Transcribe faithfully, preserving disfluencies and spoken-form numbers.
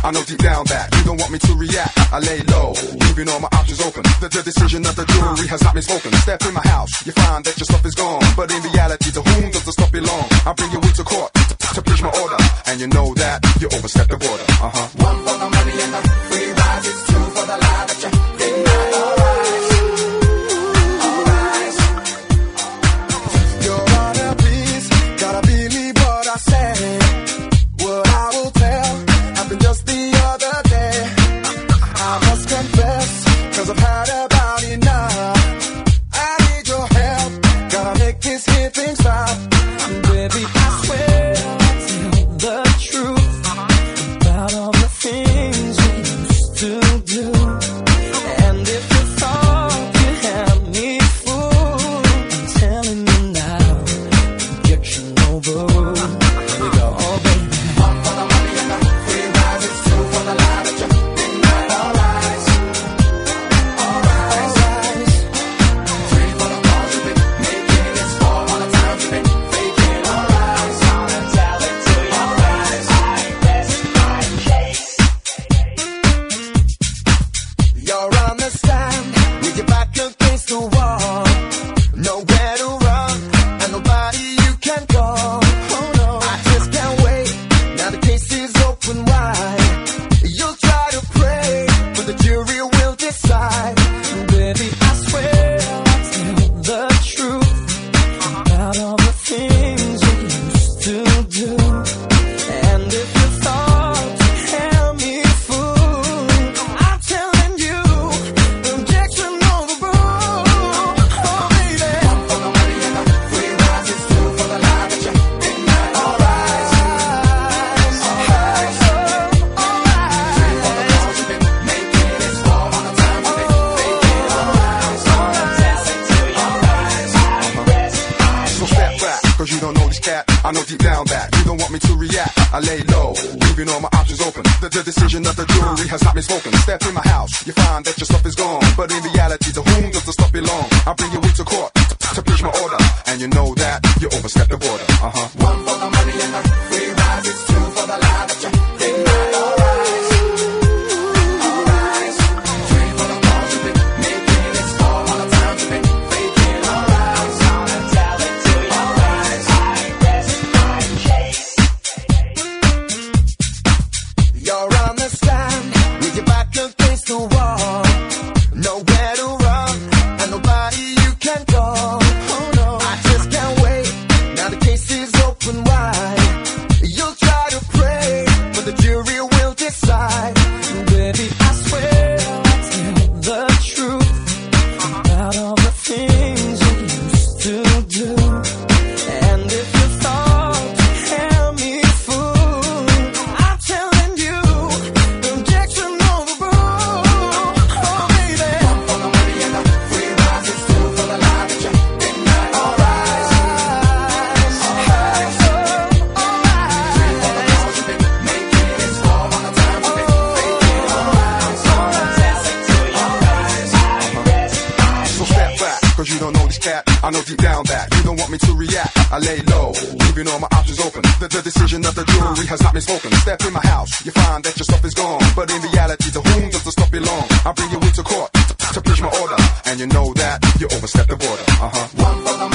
I know deep down that you don't want me to react. I lay low, leaving all my options open. The, the decision of the jury has not been spoken. Step in my house, you find that your stuff is gone. But in reality, to whom does the stuff belong? I bring you into court to, to preach my order, and you know that you overstep the border. Uh huh. One for the money and the free rides. It's two for the lie that you deny. All right, all right. Your Honor, please, gotta believe what I say. What I will tell happened just the other day. I must confess, cause I've had about enough. I need your help, gotta make this here thing stop. Baby, I swear I'll tell the truth about all the things we used to do. And if you thought you had me fooled, I'm telling you now, objection overruled. Here we go, oh baby. One for the money and the free rides. It's two for the lie that you deny. All right, all right. Three for the calls you've been making. It's four all the times you've been faking. All right, gonna tell it to you. All right, I rest my case. You're on the stand with your back against the wall. Nowhere to run and nobody you can call. Oh no, I just can't wait. Now the case is open wide. You'll try to pray, but the jury will decide. Baby, I swear I'll tell the truth about all the things we used to do. And if you thought you had me fooled, I'm telling you, objection overruled. Oh baby, One for the money and the free rides. It's two for the lie that you deny. All right, all right. Three for the calls you've been making. It's four all the times you've been faking. All right, gonna tell it to you. All right, I rest my So step back, cause you don't know this cat. I know deep down that you don't want me to react. I lay low, leaving all my options open. The, the decision of the jury has not been spoken. Step in my house, you find that your stuff is gone. But in reality, to whom does the stuff belong? I bring you into court to preach my order, and you know that you overstep the border. Uh huh. One for the money and the free rides. It's two for the lie that you deny. All right, all right. Three for the calls you've been making. It's four all the times you've been faking. All right, gonna tell it to you. All right, I rest my case. you're on the stand with your back against the wall. Nowhere to run and nobody you can call. Oh no, I just can't wait. Now the case is open wide. You'll try to pray, but the jury will decide. Baby, I swear I'll tell the truth about all the things we used to do. And if you thought you had me fooled, I'm telling you, objection overruled. Oh baby, One for the money and the free rides. It's two for the lie that you deny. All right, all right. Three for the calls you've been making. It's four all the times you've been faking. All right, gonna tell it to you. All right, I rest my So step back, cause you don't know this cat. I know deep down that you don't want me to react. I lay low, leaving all my options open. The, the decision of the jury has not been spoken. Step in my house, you find that your stuff is gone. But in reality, to whom does the stuff belong? I bring you into court to, to preach my order, and you know that you overstep the border. Uh huh. One for the